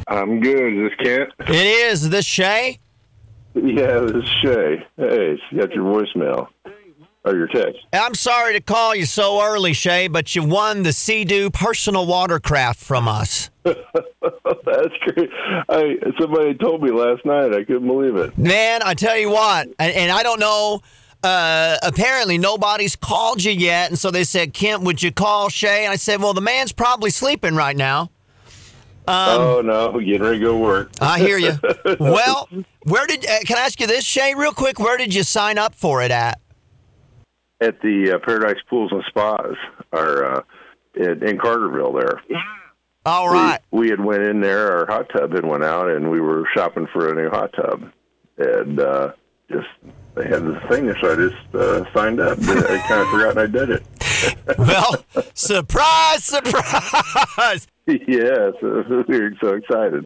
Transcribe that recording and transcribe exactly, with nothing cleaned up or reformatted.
I'm good. Is this Kent? It is. Is this Shay? Yeah, this is Shay. Hey, you got your voicemail. Or your text. I'm sorry to call you so early, Shay, but you won the Sea-Doo personal watercraft from us. That's great. I, somebody told me last night. I couldn't believe it. Man, I tell you what, and, and I don't know, uh, apparently nobody's called you yet, and so they said, Kent, would you call Shay? And I said, well, the man's probably sleeping right now. Um, oh, no, getting ready to go work. I hear you. Well, where did, uh, can I ask you this, Shay, real quick? Where did you sign up for it at? At the uh, Paradise Pools and Spas, or uh, in, in Carterville there. All right. We, we had went in there, our hot tub had went out, and we were shopping for a new hot tub. And uh, just, they had this thing, so I just uh, signed up. I kind of forgot I did it. Well, surprise, surprise. Yeah, so we were so excited.